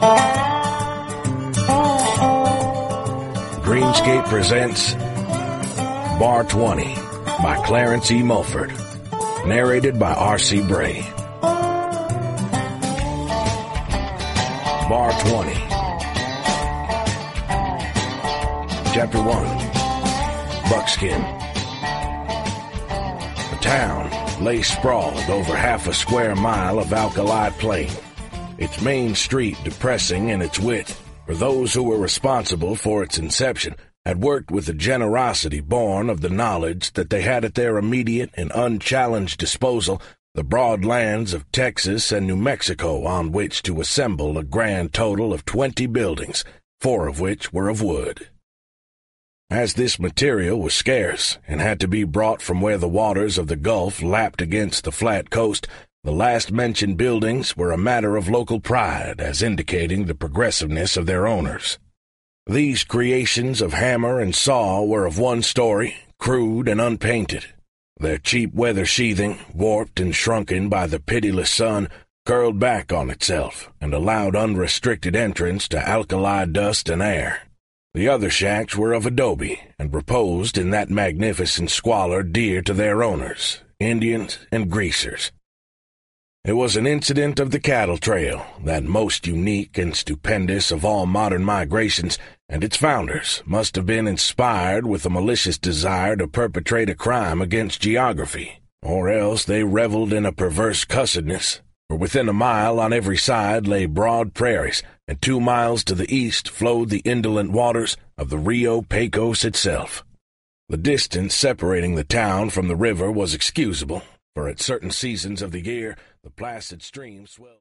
Greenscape presents Bar 20 by Clarence E. Mulford. Narrated by R.C. Bray. Bar 20. Chapter 1. Buckskin. The town lay sprawled over half a square mile of alkali plain, its main street depressing in its width, for those who were responsible for its inception had worked with a generosity born of the knowledge that they had at their immediate and unchallenged disposal the broad lands of Texas and New Mexico on which to assemble a grand total of 20 buildings, 4 of which were of wood. As this material was scarce and had to be brought from where the waters of the Gulf lapped against the flat coast, the last-mentioned buildings were a matter of local pride as indicating the progressiveness of their owners. These creations of hammer and saw were of one story, crude and unpainted. Their cheap weather sheathing, warped and shrunken by the pitiless sun, curled back on itself and allowed unrestricted entrance to alkali dust and air. The other shacks were of adobe and reposed in that magnificent squalor dear to their owners, Indians and greasers. It was an incident of the cattle trail, that most unique and stupendous of all modern migrations, and its founders must have been inspired with a malicious desire to perpetrate a crime against geography, or else they reveled in a perverse cussedness, for within a mile on every side lay broad prairies, and 2 miles to the east flowed the indolent waters of the Rio Pecos itself. The distance separating the town from the river was excusable, for at certain seasons of the year the placid stream swelled.